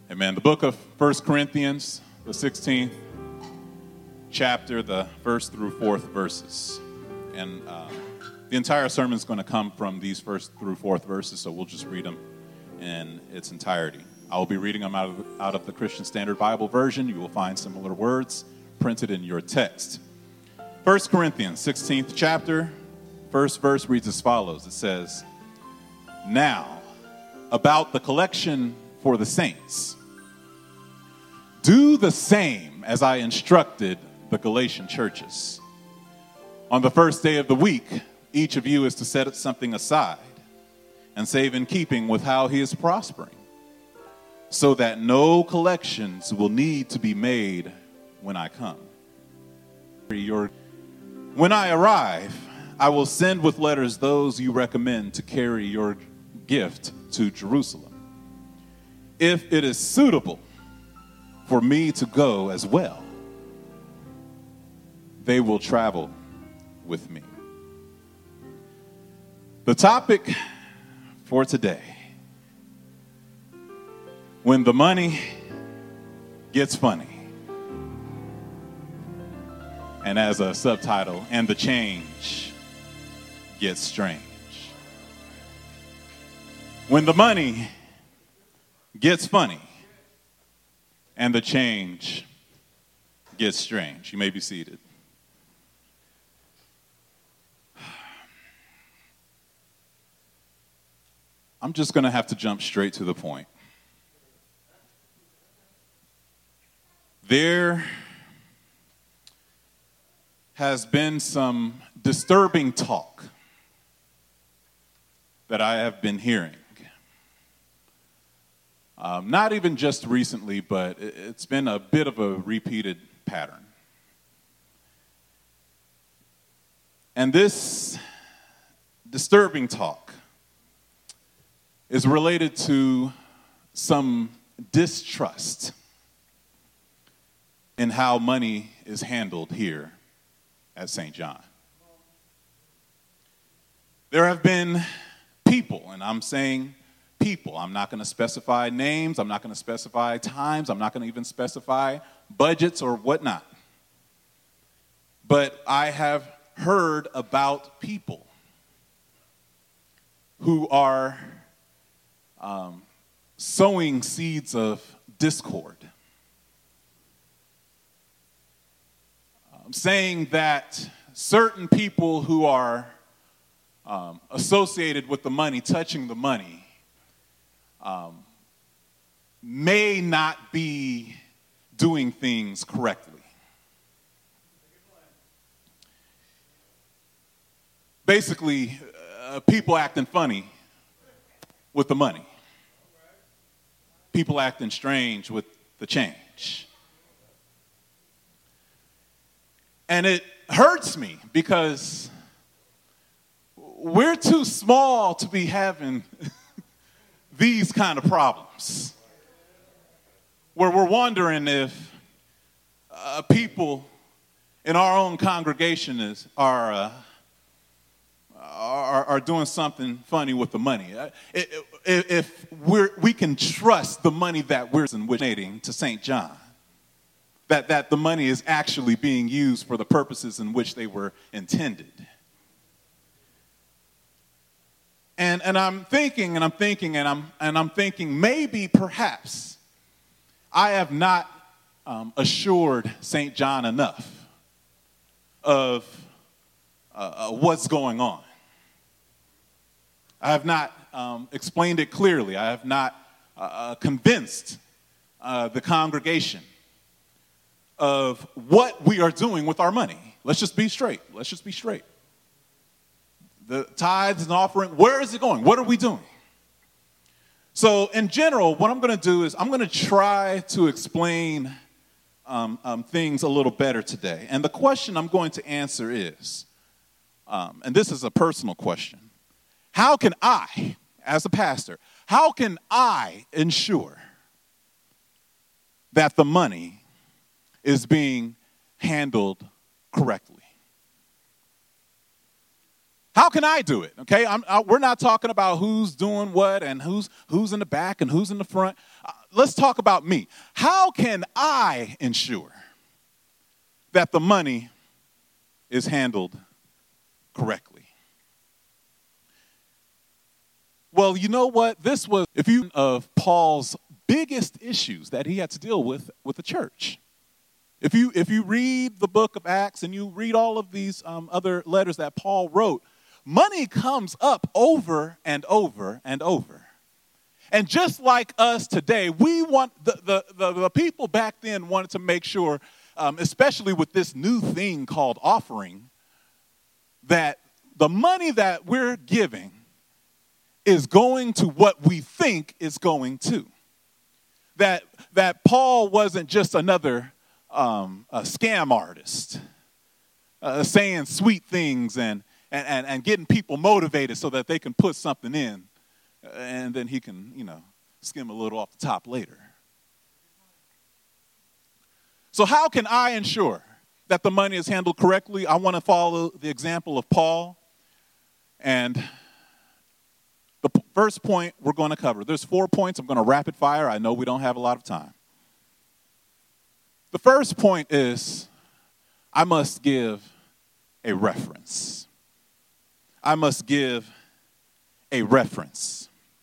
Amen. The book of 1 Corinthians, the 16th chapter, the 1st through 4th verses. And the entire sermon is going to come from these 1st through 4th verses, so we'll just read them in its entirety. I will be reading them out of the Christian Standard Bible version. You will find similar words printed in your text. 1 Corinthians, 16th chapter, first verse reads as follows. It says, "Now, about the collection for the saints, do the same as I instructed the Galatian churches. On the first day of the week, each of you is to set something aside and save in keeping with how he is prospering, so that no collections will need to be made when I come. When I arrive, I will send with letters those you recommend to carry your gift to Jerusalem. If it is suitable for me to go as well, they will travel with me." The topic for today: when the money gets funny. And as a subtitle, and the change gets strange. When the money gets funny and the change gets strange. You may be seated. I'm just going to have to jump straight to the point. There has been some disturbing talk that I have been hearing. Not even just recently, but it's been a bit of a repeated pattern. And this disturbing talk is related to some distrust in how money is handled here at St. John. There have been people, and I'm saying people. I'm not going to specify names. I'm not going to specify times. I'm not going to even specify budgets or whatnot. But I have heard about people who are sowing seeds of discord. Saying that certain people who are associated with the money, touching the money, may not be doing things correctly. Basically, people acting funny with the money. People acting strange with the change. And it hurts me because we're too small to be having these kind of problems, where we're wondering if people in our own congregation are doing something funny with the money. If we can trust the money that we're donating to St. John, that the money is actually being used for the purposes in which they were intended. And I'm thinking, maybe, perhaps, I have not assured St. John enough of what's going on. I have not explained it clearly. I have not convinced the congregation of what we are doing with our money. Let's just be straight. The tithes and offering, where is it going? What are we doing? So in general, what I'm going to do is I'm going to try to explain things a little better today. And the question I'm going to answer is, and this is a personal question, how can I, as a pastor, how can I ensure that the money is being handled correctly? How can I do it? Okay, we're not talking about who's doing what and who's in the back and who's in the front. Let's talk about me. How can I ensure that the money is handled correctly? Well, you know what? This was of Paul's biggest issues that he had to deal with the church. If you read the book of Acts and you read all of these other letters that Paul wrote, money comes up over and over and over. And just like us today, we want the people back then wanted to make sure, especially with this new thing called offering, that the money that we're giving is going to what we think is going to. That Paul wasn't just another a scam artist saying sweet things and getting people motivated so that they can put something in and then he can, skim a little off the top later. So how can I ensure that the money is handled correctly? I want to follow the example of Paul. And the first point we're going to cover, there's 4 points. I'm going to rapid fire. I know we don't have a lot of time. The first point is I must give a reference. I must give a reference.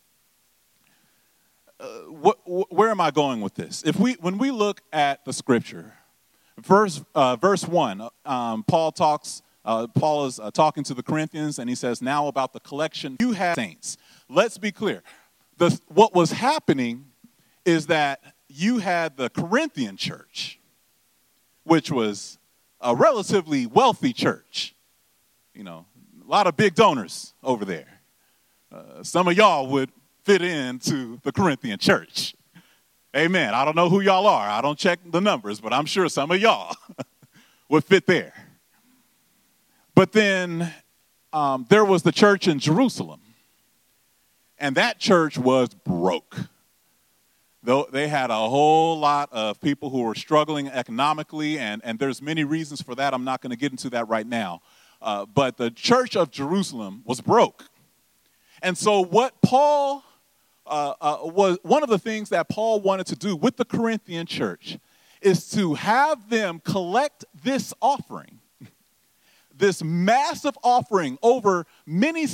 Where am I going with this? When we look at the scripture, verse 1, Paul is talking to the Corinthians, and he says, now about the collection you have saints. Let's be clear. What was happening is that you had the Corinthian church, which was a relatively wealthy church. A lot of big donors over there. Some of y'all would fit into the Corinthian church. Amen. I don't know who y'all are. I don't check the numbers, but I'm sure some of y'all would fit there. But then there was the church in Jerusalem, and that church was broke. Though they had a whole lot of people who were struggling economically, and there's many reasons for that. I'm not going to get into that right now. But the church of Jerusalem was broke. And so what Paul was one of the things that Paul wanted to do with the Corinthian church is to have them collect this offering, this massive offering over many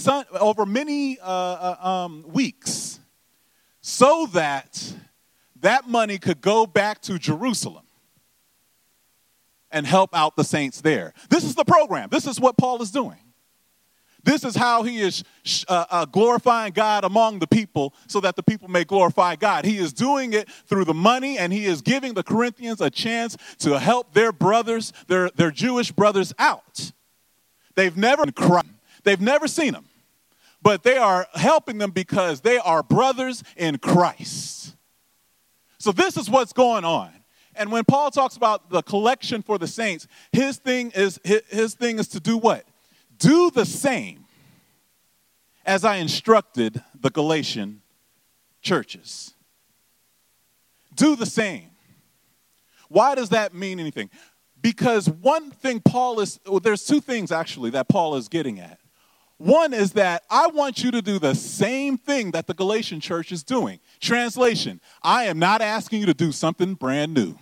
weeks, so that money could go back to Jerusalem and help out the saints there. This is the program. This is what Paul is doing. This is how he is glorifying God among the people so that the people may glorify God. He is doing it through the money, and he is giving the Corinthians a chance to help their brothers, their Jewish brothers out. They've never seen them, but they are helping them because they are brothers in Christ. So this is what's going on. And when Paul talks about the collection for the saints, his thing is to do what? Do the same as I instructed the Galatian churches. Do the same. Why does that mean anything? Because one thing there's two things actually that Paul is getting at. One is that I want you to do the same thing that the Galatian church is doing. Translation, I am not asking you to do something brand new.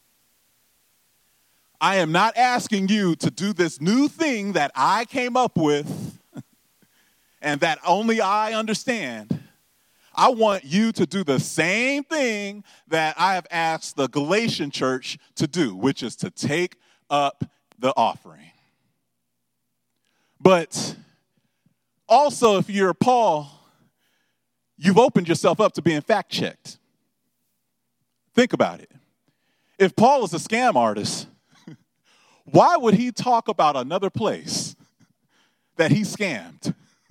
I am not asking you to do this new thing that I came up with and that only I understand. I want you to do the same thing that I have asked the Galatian church to do, which is to take up the offering. But also, if you're Paul, you've opened yourself up to being fact-checked. Think about it. If Paul is a scam artist, why would he talk about another place that he scammed?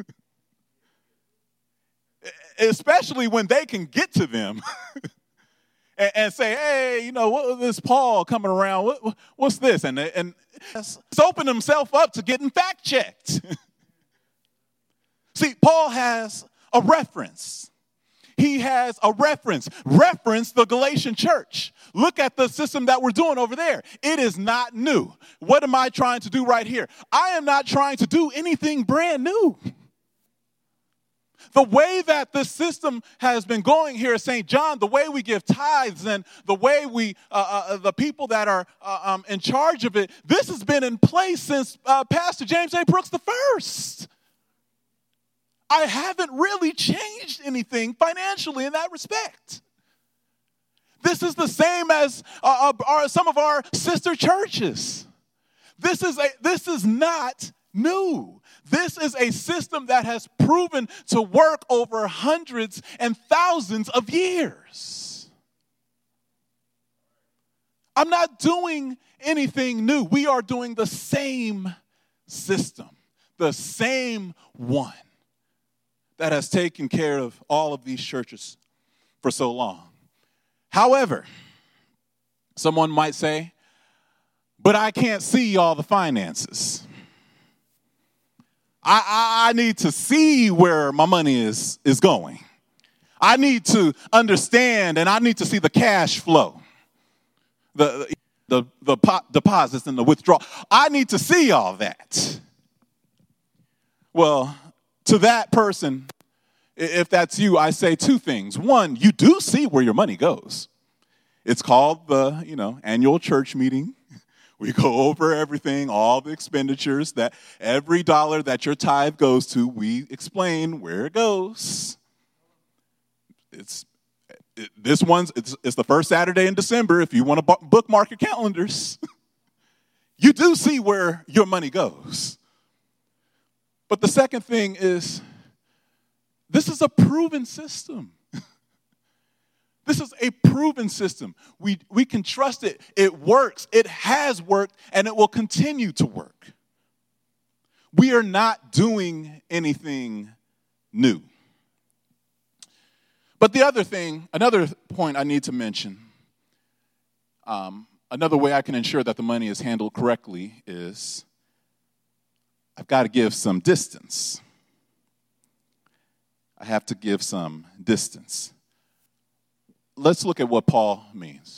Especially when they can get to them and say, hey, what this Paul coming around? What's this? And it's opened himself up to getting fact-checked. See, Paul has a reference. he has a reference. Reference the Galatian church. Look at the system that we're doing over there. It is not new. What am I trying to do right here? I am not trying to do anything brand new. The way that this system has been going here at St. John, the way we give tithes and the way we, the people that are in charge of it, this has been in place since Pastor James A. Brooks the first. I haven't really changed anything financially in that respect. This is the same as some of our sister churches. This is not new. This is a system that has proven to work over hundreds and thousands of years. I'm not doing anything new. We are doing the same system, the same one that has taken care of all of these churches for so long. However, someone might say, but I can't see all the finances. I need to see where my money is going. I need to understand, and I need to see the cash flow, the deposits and the withdrawal. I need to see all that. Well, to that person, if that's you, I say two things. One, you do see where your money goes. It's called the, annual church meeting. We go over everything, all the expenditures, that every dollar that your tithe goes to, we explain where it goes. It's the first Saturday in December if you want to bookmark your calendars. You do see where your money goes. But the second thing is, this is a proven system. This is a proven system. We can trust it. It works. It has worked, and it will continue to work. We are not doing anything new. But another point I need to mention, another way I can ensure that the money is handled correctly is I've got to give some distance. I have to give some distance. Let's look at what Paul means.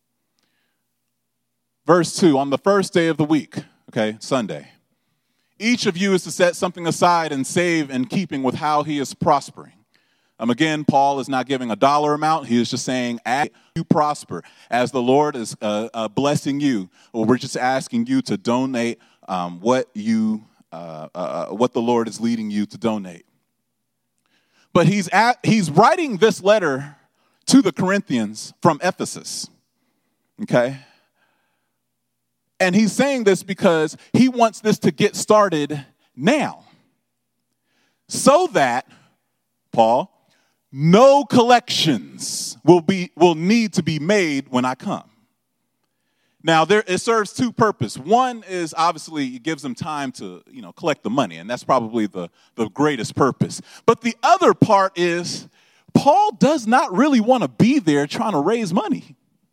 Verse 2, on the first day of the week, Sunday, each of you is to set something aside and save in keeping with how he is prospering. Again, Paul is not giving a dollar amount. He is just saying, as you prosper, as the Lord is blessing you, we're just asking you to donate what the Lord is leading you to donate. But he's writing this letter to the Corinthians from Ephesus, okay? And he's saying this because he wants this to get started now. So that, Paul, no collections will need to be made when I come. Now, it serves two purposes. One is obviously it gives them time to, collect the money, and that's probably the greatest purpose. But the other part is Paul does not really want to be there trying to raise money.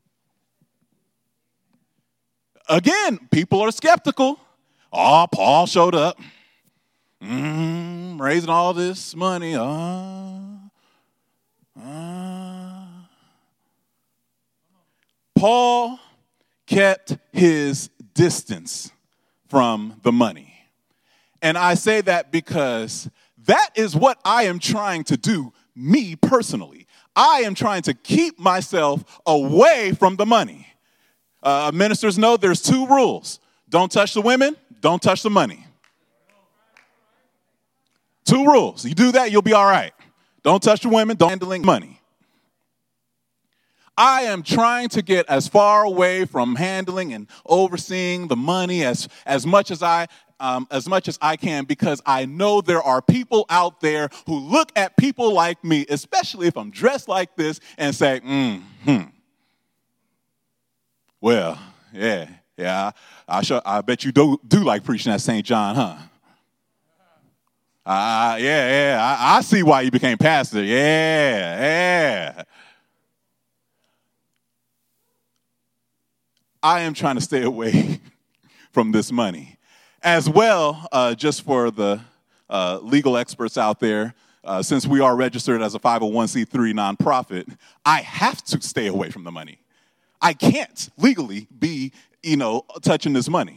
Again, people are skeptical. Oh, Paul showed up, raising all this money. Paul kept his distance from the money. And I say that because that is what I am trying to do, me personally. I am trying to keep myself away from the money. Ministers know there's two rules. Don't touch the women, don't touch the money. Two rules. You do that, you'll be all right. Don't touch the women, don't handling money. I am trying to get as far away from handling and overseeing the money as much as I can, because I know there are people out there who look at people like me, especially if I'm dressed like this, and say, well, yeah, I bet you do like preaching at St. John, huh? I see why you became pastor. Yeah. I am trying to stay away from this money. As well, just for the legal experts out there, since we are registered as a 501c3 nonprofit, I have to stay away from the money. I can't legally be, touching this money.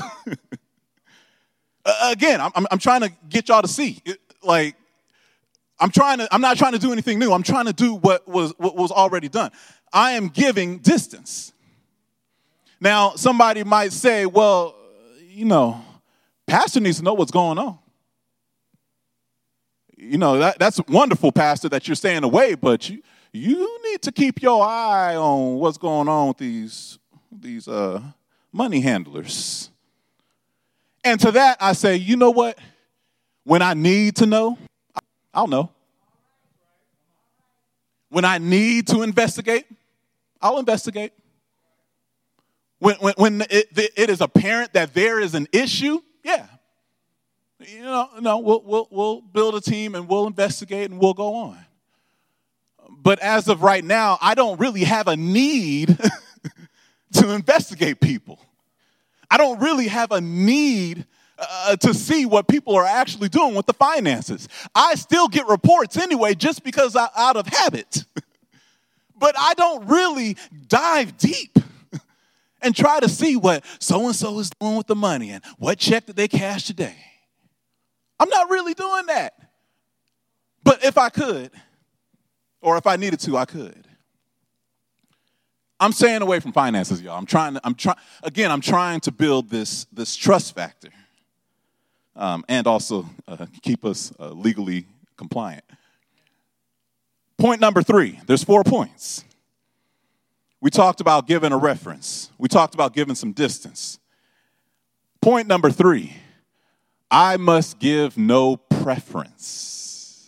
Again, I'm trying to get y'all to see. I'm not trying to do anything new. I'm trying to do what was already done. I am giving distance. Now, somebody might say, well, pastor needs to know what's going on. That's wonderful, pastor, that you're staying away, but you need to keep your eye on what's going on with these money handlers. And to that, I say, you know what? When I need to know, I'll know. When I need to investigate, I'll investigate. When it is apparent that there is an issue, yeah. We'll build a team and we'll investigate and we'll go on. But as of right now, I don't really have a need to investigate people. I don't really have a need to see what people are actually doing with the finances. I still get reports anyway, just because out of habit. But I don't really dive deep and try to see what so-and-so is doing with the money and what check did they cash today. I'm not really doing that. But if I could, or if I needed to, I could. I'm staying away from finances, y'all. I'm trying to build this trust factor, and also keep us legally compliant. Point number 3. There's 4 points. We talked about giving a reference. We talked about giving some distance. Point number 3. I must give no preference.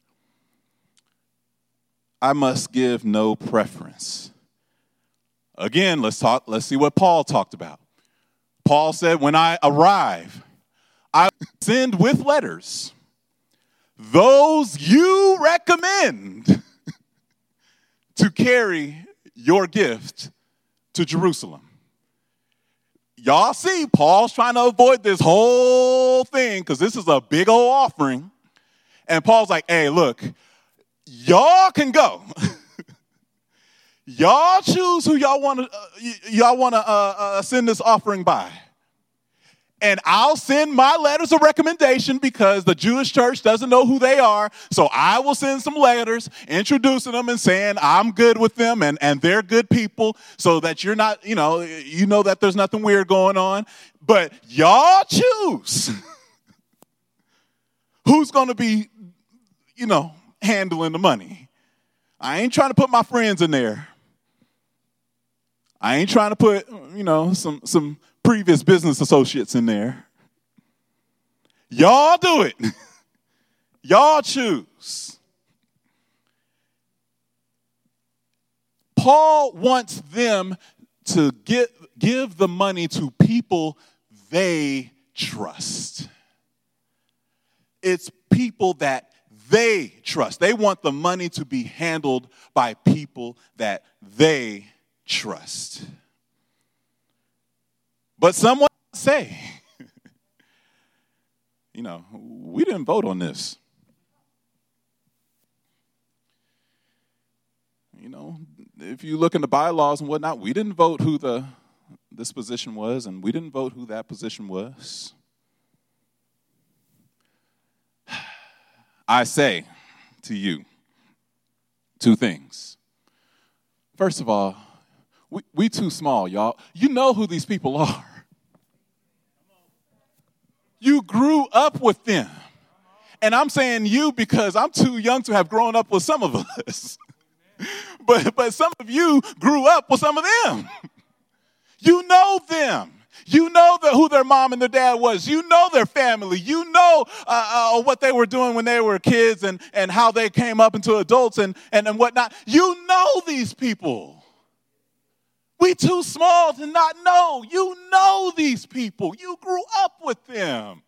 I must give no preference. Again, let's see what Paul talked about. Paul said, when I arrive, I send with letters those you recommend to carry your gift to Jerusalem. Y'all see, Paul's trying to avoid this whole thing because this is a big old offering. And Paul's like, hey, look, y'all can go. Y'all choose who y'all want to send this offering by. And I'll send my letters of recommendation because the Jewish church doesn't know who they are. So I will send some letters introducing them and saying I'm good with them and they're good people so that you're not, you know that there's nothing weird going on. But y'all choose who's going to be, handling the money. I ain't trying to put my friends in there. I ain't trying to put, some previous business associates in there. Y'all do it. Y'all choose. Paul wants them to give the money to people they trust. It's people that they trust. They want the money to be handled by people that they trust. But someone say, we didn't vote on this. If you look in the bylaws and whatnot, we didn't vote who this position was, and we didn't vote who that position was. I say to you 2 things. First of all, we too small, y'all. You know who these people are. You grew up with them. And I'm saying you because I'm too young to have grown up with some of us. But some of you grew up with some of them. You know them. You know who their mom and their dad was. You know their family. You know what they were doing when they were kids and how they came up into adults and whatnot. You know these people. We too small to not know. You know these people. You grew up with them.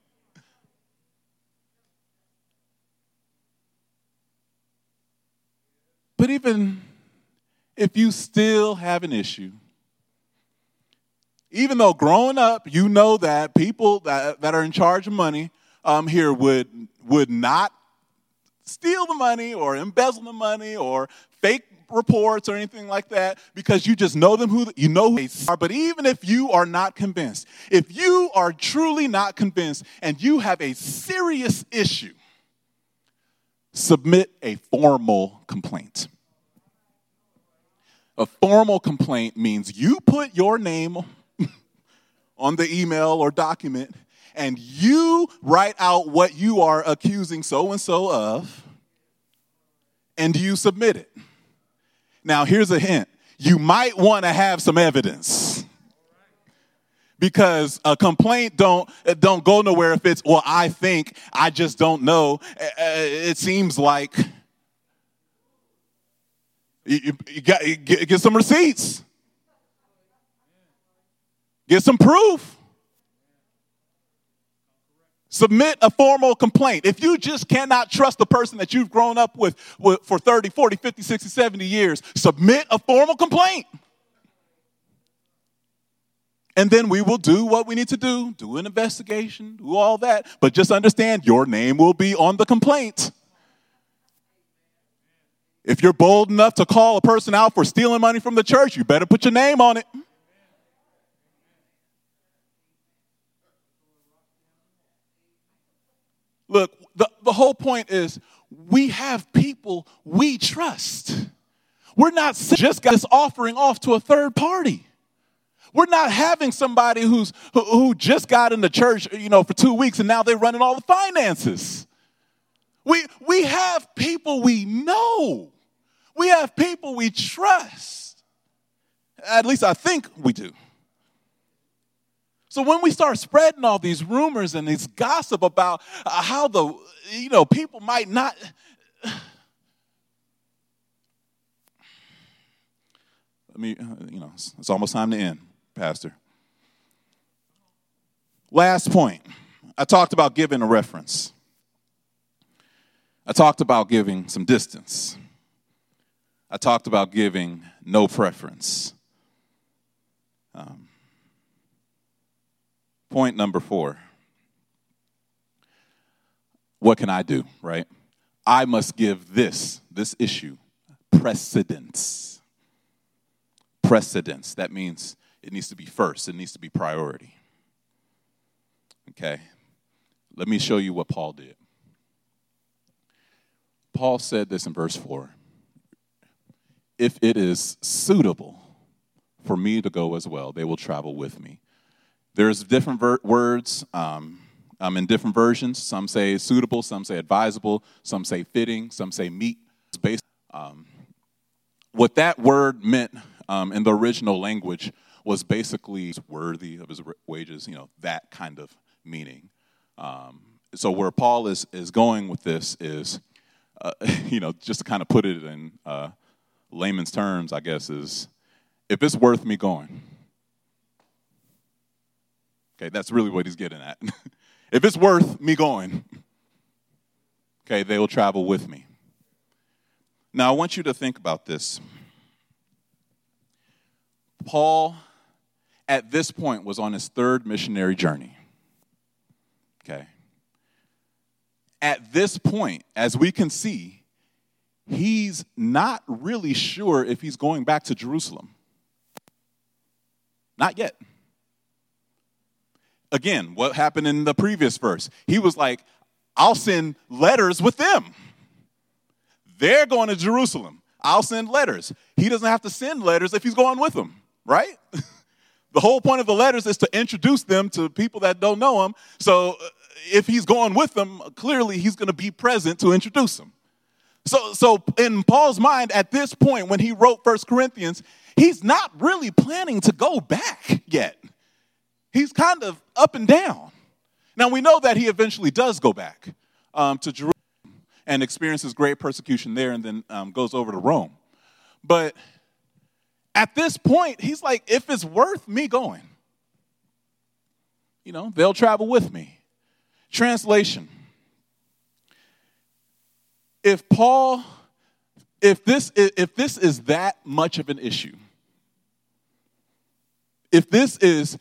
But even if you still have an issue, even though growing up, you know that people that are in charge of money here would not steal the money or embezzle the money or fake reports or anything like that, because you just know them, who they are. But even if you are not convinced, if you are truly not convinced and you have a serious issue, submit a formal complaint. A formal complaint means you put your name on the email or document and you write out what you are accusing so-and-so of, and you submit it. Now, here's a hint. You might want to have some evidence, because a complaint don't go nowhere if it's, well, I think, I just don't know. It seems like you get some receipts. Get some proof. Submit a formal complaint. If you just cannot trust the person that you've grown up with for 30, 40, 50, 60, 70 years, submit a formal complaint. And then we will do what we need to do an investigation, do all that. But just understand, your name will be on the complaint. If you're bold enough to call a person out for stealing money from the church, you better put your name on it. Look, the whole point is we have people we trust. We're not just got this offering off to a third party. We're not having somebody who just got in the church, for 2 weeks and now they're running all the finances. We have people we know. We have people we trust. At least I think we do. So when we start spreading all these rumors and this gossip about how people might not, it's almost time to end, Pastor. Last point. I talked about giving a reference. I talked about giving some distance. I talked about giving no preference. Point number 4. What can I do, right? I must give this issue precedence. Precedence. That means it needs to be first. It needs to be priority. Okay? Let me show you what Paul did. Paul said this in verse 4. If it is suitable for me to go as well, they will travel with me. There's different words in different versions. Some say suitable, some say advisable, some say fitting, some say meet. What that word meant in the original language was basically worthy of his wages, that kind of meaning. So where Paul is going with this is, just to kind of put it in layman's terms, I guess, is if it's worth me going. Okay, that's really what he's getting at. If it's worth me going, okay, they will travel with me. Now, I want you to think about this. Paul, at this point, was on his 3rd missionary journey. Okay. At this point, as we can see, he's not really sure if he's going back to Jerusalem. Not yet. Again, what happened in the previous verse? He was like, I'll send letters with them. They're going to Jerusalem. I'll send letters. He doesn't have to send letters if he's going with them, right? The whole point of the letters is to introduce them to people that don't know him. So if he's going with them, clearly he's going to be present to introduce them. So in Paul's mind, at this point, when he wrote 1 Corinthians, he's not really planning to go back yet. He's kind of up and down. Now, we know that he eventually does go back to Jerusalem and experiences great persecution there and then goes over to Rome. But at this point, he's like, if it's worth me going, they'll travel with me. Translation. If this is that much of an issue, if the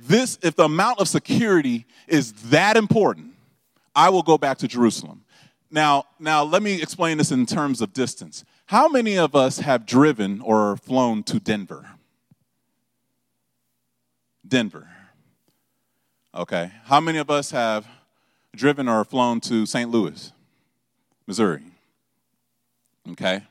amount of security is that important, I will go back to Jerusalem. Now, let me explain this in terms of distance. How many of us have driven or flown to Denver? Denver. Okay. How many of us have driven or flown to St. Louis, Missouri? Okay.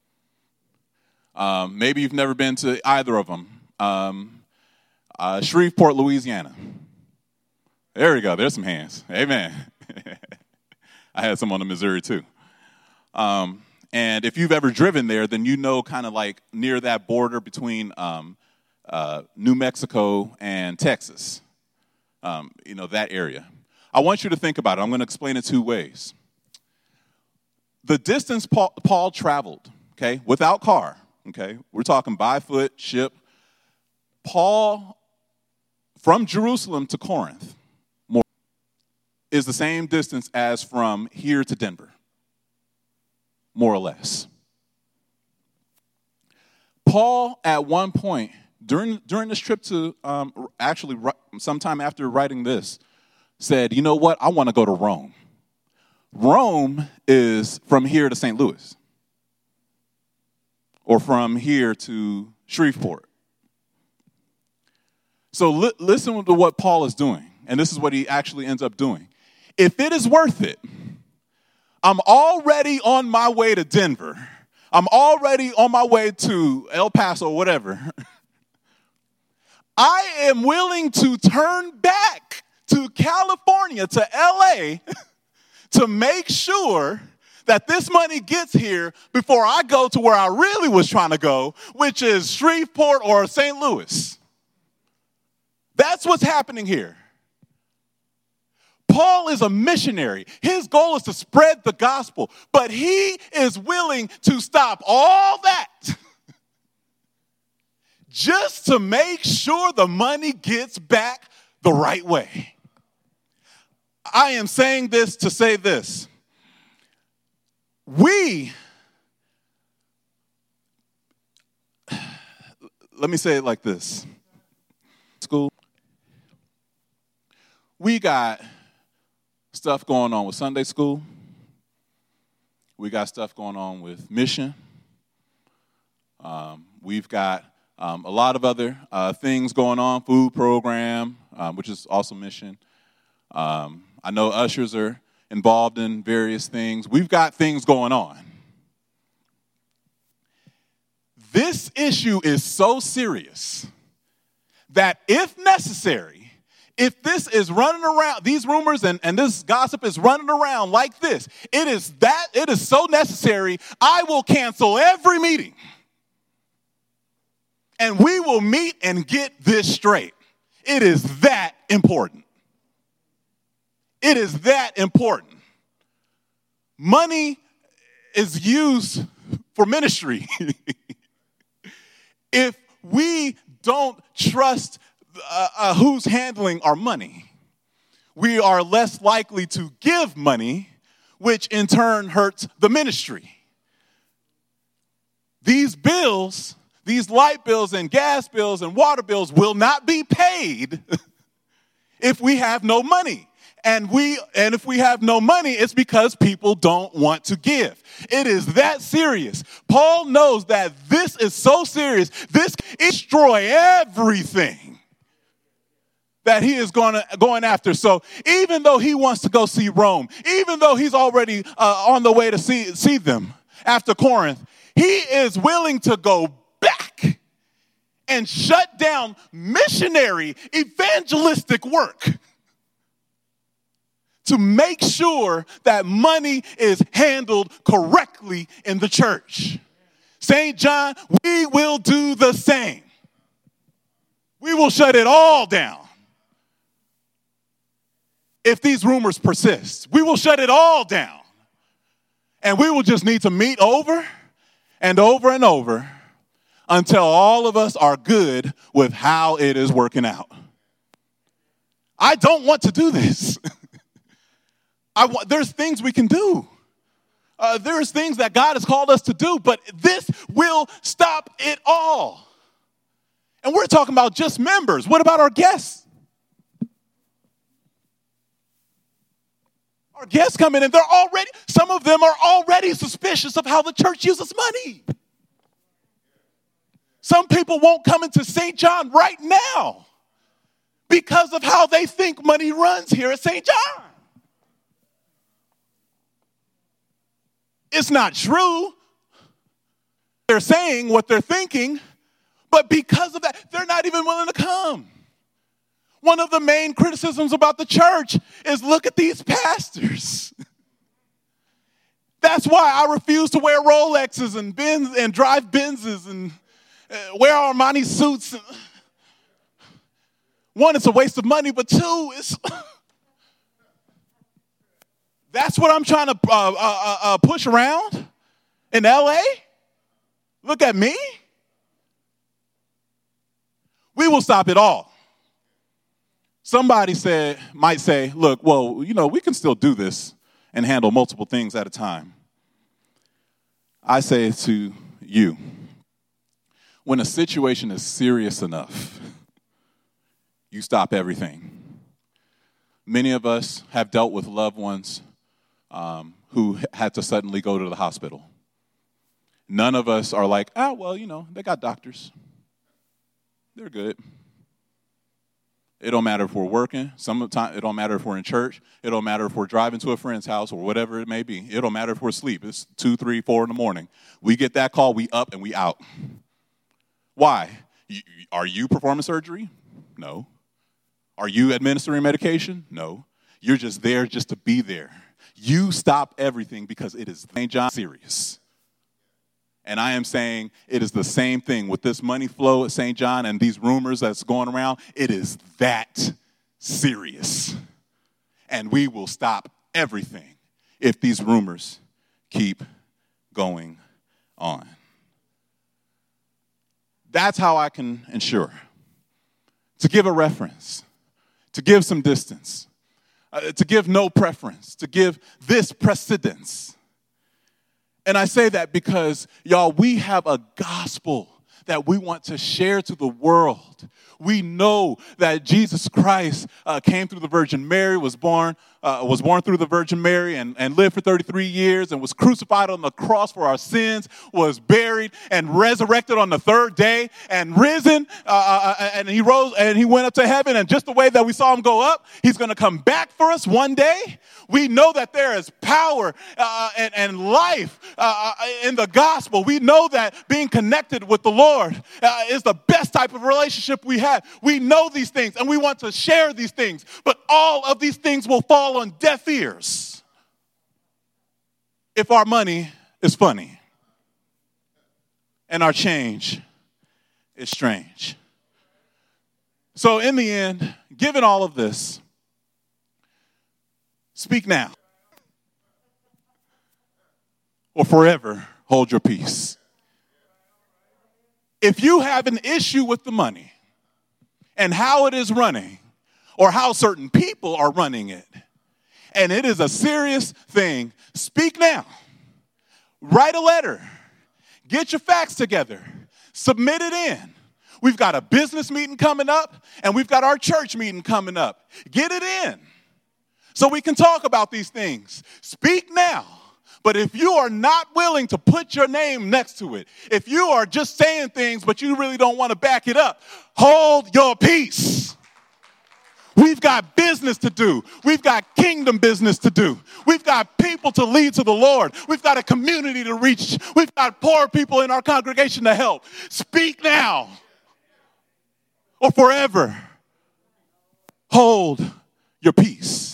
Maybe you've never been to either of them. Shreveport, Louisiana. There we go. There's some hands. Amen. I had some on the Missouri too. And if you've ever driven there, then you know kind of like near that border between New Mexico and Texas, that area. I want you to think about it. I'm going to explain it two ways. The distance Paul traveled, okay, without car, okay, we're talking by foot, ship. Paul, from Jerusalem to Corinth, is the same distance as from here to Denver, more or less. Paul, at one point, during this trip to, actually sometime after writing this, said, you know what, I want to go to Rome. Rome is from here to St. Louis, or from here to Shreveport. So listen to what Paul is doing, and this is what he actually ends up doing. If it is worth it, I'm already on my way to Denver. I'm already on my way to El Paso, whatever. I am willing to turn back to California, to LA, to make sure that this money gets here before I go to where I really was trying to go, which is Shreveport or St. Louis. That's what's happening here. Paul is a missionary. His goal is to spread the gospel, but he is willing to stop all that just to make sure the money gets back the right way. I am saying this to say this. Let me say it like this. School. We got stuff going on with Sunday school. We got stuff going on with mission. We've got a lot of other things going on, food program, which is also mission. I know ushers are involved in various things. We've got things going on. This issue is so serious that if necessary, if this is running around, these rumors and this gossip is running around like this, it is so necessary, I will cancel every meeting. And we will meet and get this straight. It is that important. It is that important. Money is used for ministry. If we don't trust who's handling our money, we are less likely to give money, which in turn hurts the ministry. These bills, these light bills and gas bills and water bills will not be paid if we have no money. And if we have no money, it's because people don't want to give. It is that serious. Paul knows that this is so serious. This can destroy everything that he is going after. So even though he wants to go see Rome, even though he's already on the way to see them after Corinth, he is willing to go back and shut down missionary evangelistic work to make sure that money is handled correctly in the church. St. John, we will do the same. We will shut it all down. If these rumors persist, we will shut it all down. And we will just need to meet over and over and over until all of us are good with how it is working out. I don't want to do this. There's things we can do. There's things that God has called us to do, but this will stop it all. And we're talking about just members. What about our guests? Our guests come in and some of them are already suspicious of how the church uses money. Some people won't come into St. John right now because of how they think money runs here at St. John. It's not true. They're saying what they're thinking, but because of that, they're not even willing to come. One of the main criticisms about the church is look at these pastors. That's why I refuse to wear Rolexes and Benz and drive Benzes and wear Armani suits. One, it's a waste of money, but two, it's that's what I'm trying to push around in LA. Look at me. We will stop it all. Somebody might say, look, well, we can still do this and handle multiple things at a time. I say to you, when a situation is serious enough, you stop everything. Many of us have dealt with loved ones who had to suddenly go to the hospital. None of us are like, they got doctors. They're good. It don't matter if we're working. Sometimes it don't matter if we're in church. It don't matter if we're driving to a friend's house or whatever it may be. It don't matter if we're asleep. It's 2, 3, 4 in the morning. We get that call, we up and we out. Why? Are you performing surgery? No. Are you administering medication? No. You're just there just to be there. You stop everything because it is St. John serious. And I am saying it is the same thing with this money flow at St. John and these rumors that's going around. It is that serious. And we will stop everything if these rumors keep going on. That's how I can ensure. To give a reference, to give some distance, to give no preference, to give this precedence. And I say that because, y'all, we have a gospel that we want to share to the world. We know that Jesus Christ came through the Virgin Mary, was born through the Virgin Mary and lived for 33 years and was crucified on the cross for our sins, was buried and resurrected on the third day and risen. And he rose and he went up to heaven. And just the way that we saw him go up, he's going to come back for us one day. We know that there is power and life in the gospel. We know that being connected with the Lord is the best type of relationship we have. We know these things and we want to share these things, but all of these things will fall on deaf ears if our money is funny and our change is strange. So in the end, given all of this, speak now or forever hold your peace. If you have an issue with the money and how it is running or how certain people are running it, and it is a serious thing, speak now. Write a letter. Get your facts together. Submit it in. We've got a business meeting coming up, and we've got our church meeting coming up. Get it in so we can talk about these things. Speak now. But if you are not willing to put your name next to it, if you are just saying things but you really don't want to back it up, hold your peace. We've got business to do. We've got kingdom business to do. We've got people to lead to the Lord. We've got a community to reach. We've got poor people in our congregation to help. Speak now or forever hold your peace.